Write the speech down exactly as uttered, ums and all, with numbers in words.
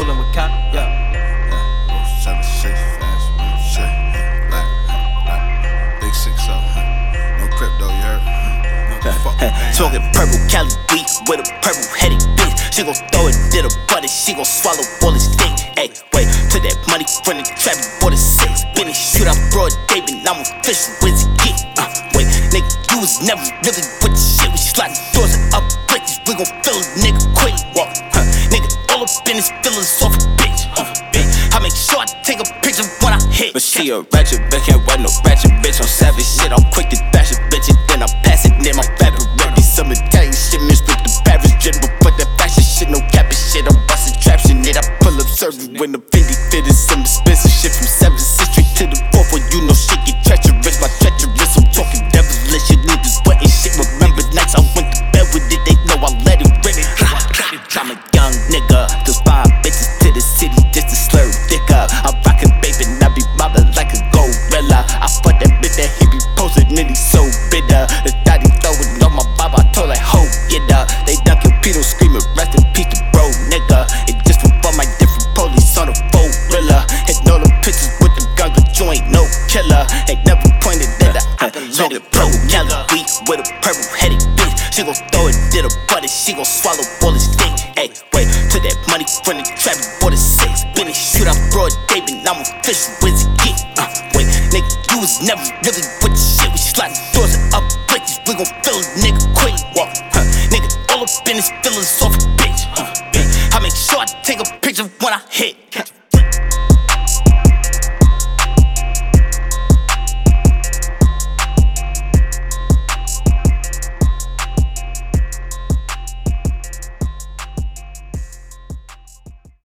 coolin' with Cap, yeah. Yeah, oh seven six, fast, one shit, black, black, big six oh, no crypto, you heard? Talking purple Cali weed with a purple headed bitch. She gon' throw it in a butter, she gon' swallow all the steak. Ayy, wait, to that money from the trap, bought a six. Been a shoot out broad David, I'm official, where's it get? Uh, wait, nigga, you was never really with the shit. We sliding doors and up bridges, we gon' fill a nigga quick. Walk, huh, nigga, all up in his feelings off a bitch. Off a bitch, I make sure I take a picture when I hit. But she a ratchet bitch, can't wait no ratchet bitch. I'm savage shit, I'm quick to bash a bitch, and then I pass it in my fabric. Some Italian shit mixed with the Paris drip, but put that fashion shit, no capping shit. I'm bustin' traps in it. I pull up serving when the Fendi fit is some expensive shit from seventh Street to the fourth. Where you know shit get treacherous, my treacherous. I'm talking devilish, you niggas wetting shit. Remember nights I went to bed with it, they know I let it rip. I'm a young nigga, just five bitches to the city just to slur dick up. I'm rockin' baby, and I be mobbing like a gorilla. I fuck that bitch that he be posting, and he so bitter. The daddy throwing on my baba. Told like, ho, get up. They dunkin' pedo screaming, rest in peace to bro, nigga. It just from all my different police on a four wheeler. Hitting all them pictures with the gun, but you ain't no killer. Ain't never pointed at the eye. Talking purple Cali weed with a purple headed bitch. She gon' throw it in a butter, she gon' swallow all the steak. Ayy, wait, to that money from the trap, bought a six. Been a shoot out broad David, I'm official.